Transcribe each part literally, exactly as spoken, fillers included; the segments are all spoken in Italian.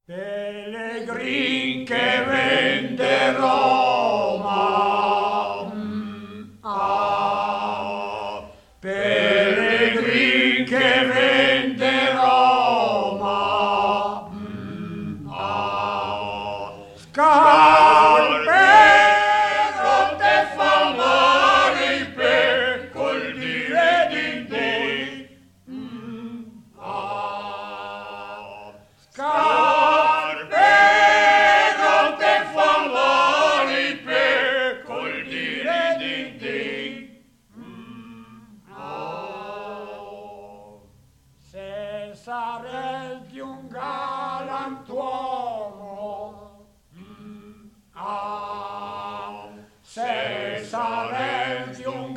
Pellegrin che vende Roma, mm, ah. Pellegrin che vende Roma, mm, ah. Scarpero te fa male per col dire di te, mm, ah. Scarpero te fa male per col dire di te, mm, ah. Se saresti un galantuomo, mm, ah. Se saresti un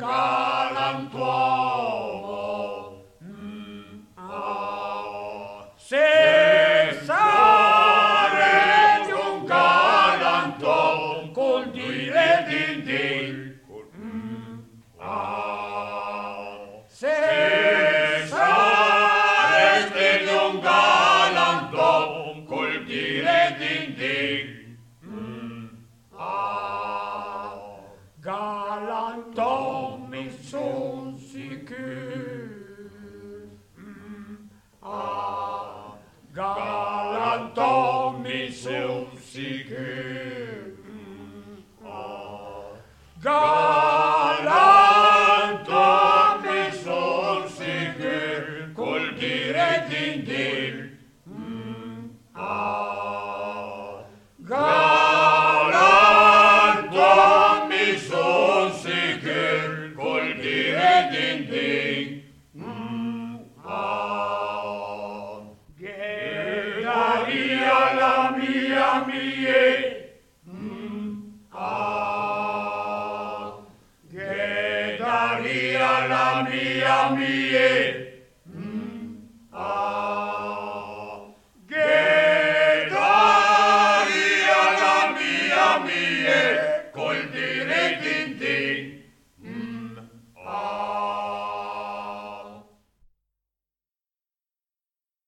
galantuomo, mm, ah. Se saresti un galantuomo col dire di te, mm, ah. Se saresti un galantuomo col dire di te, mm, ah. Galantuomo mi son sicuro, mm, ah. Galantuomo mi son sicuro, mm, ah. Galantuomo mi son sicuro col dire di te, mm, ah. Galantuomo mi son sicuro col dire di te, mm, ah. Ghedaria la mia mie, mm, ah. Ghedaria la mia mie.